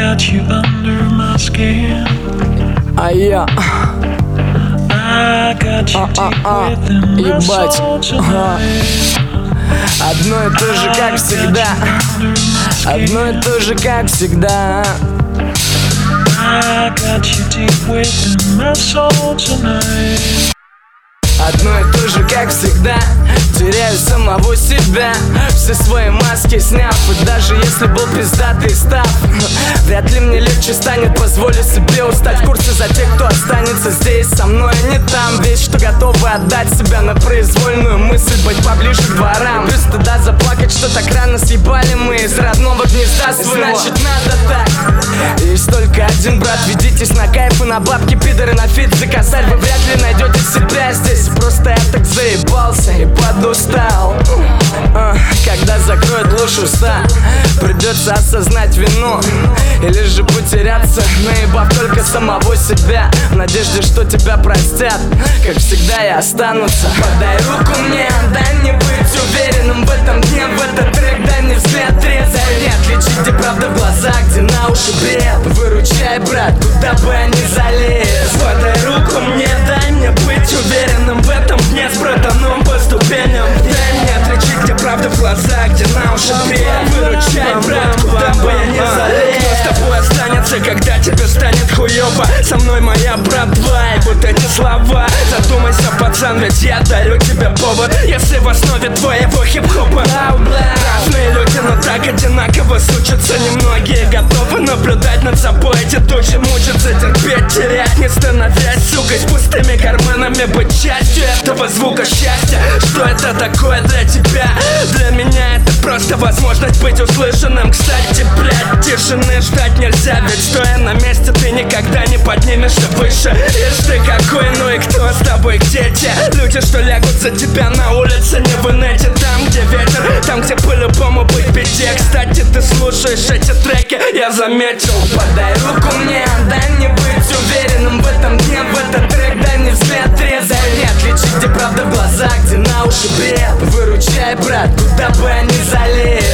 got you under my skin. А я I got you deep within my ебать. soul tonight. Одно и то же, как всегда. Одно и то же, как всегда. I got you deep within my soul tonight. Одно и то же, как всегда. Теряю самого себя, все свои маски сняв. И даже если был пиздатый став, вряд ли мне легче станет. Позволю себе устать в курсе за тех, кто останется здесь со мной, а не там. Вещь, что готова отдать себя на произвольную мысль быть поближе к дворам. Без стыда заплакать, что так рано съебали мы из родного гнезда своего. Значит, надо так. Есть только один брат, ведитесь на кайф и на бабки, пидоры на фит заказать. Вы вряд ли найдете себя здесь. Просто я так заебался и подустал. Когда закроет ложь уста, придется осознать вину или же потеряться, наебав только самого себя, в надежде, что тебя простят, как всегда и останутся. Подай руку мне, дай мне быть уверенным в этом дне, в этот трек, дай мне взгляд трезвый. Не отличить, где правда в глазах, где на уши бред. Выручай, брат, куда бы я ни залез. Подай руку мне, дай мне быть уверенным в этом дне, с братаном по ступеням. Дай мне отличить, где правда в глазах, где на уши бред. Выручай, брат, куда бы я ни залез. Кто с тобой останется, когда тебе станет хуёво? Со мной моя братва, и вот эти слова. Задумайся, пацан, ведь я дарю тебе повод. Если в основе твоего хип-хопа разные люди, но так одинаково сучатся. Немногие готовы наблюдать над собой эти тучи, мучиться, терпеть, терять, не становясь сукой, с пустыми карманами, быть частью этого звука счастья. Что это такое для тебя? Для меня это просто возможность быть услышанным. Кстати, блядь, тишины ждать нельзя, ведь стоя на месте ты никогда не поднимешься выше. Ишь ты какой, ну и кто с тобой, где те люди, что лягут за тебя на улице, не в инете? Там, где ветер, там, где по-любому быть беде. Кстати, ты слушаешь эти треки, я заметил. Подай руку мне, дай мне быть уверенным в этом дне, в этот трек, дай мне взгляд трезвый. Не отличить, где правда в глазах, где на уши бред. Выручай, брат, куда бы я ни залез.